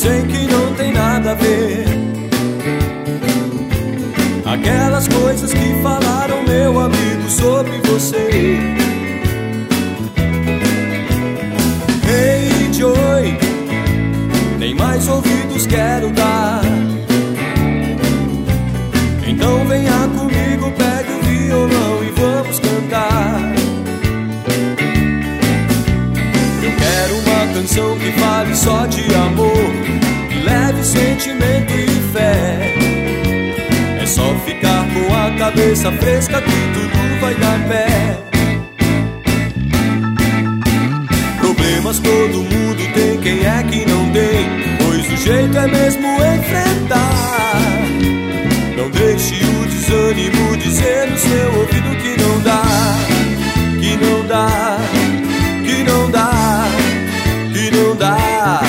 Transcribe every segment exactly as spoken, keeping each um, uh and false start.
sei que não tem nada a ver. Aquelas coisas que falaram, meu amigo, sobre você. Hey Joey, nem mais ouvidos quero dar. Então venha comigo, pegue o violão e vamos cantar. Eu quero uma canção que fale só de amor, que leve sentimento e fé. É só ficar com a cabeça fresca que tudo vai dar pé. Problemas todo mundo tem, quem é que não tem? Pois o jeito é mesmo enfrentar. Não deixe o desânimo dizer no seu ouvido que não dá, que não dá, que não dá, que não dá.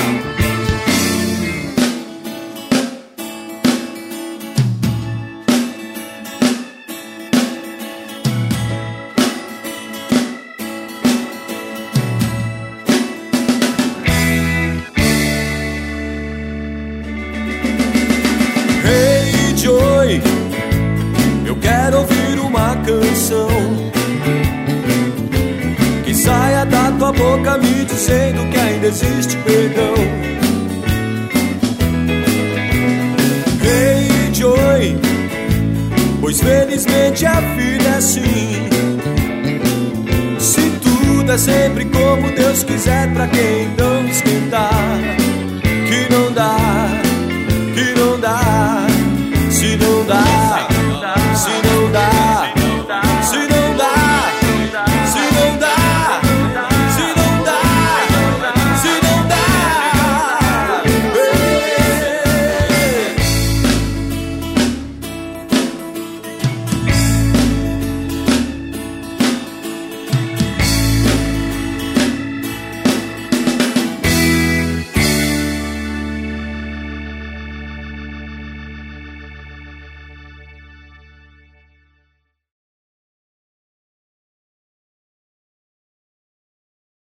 Hey Joey, eu quero ouvir uma canção que saia da tua boca me dizendo que ainda existe perdão. Hey Joey, pois felizmente a vida é assim. Se tudo é sempre como Deus quiser, pra quem não esquentar?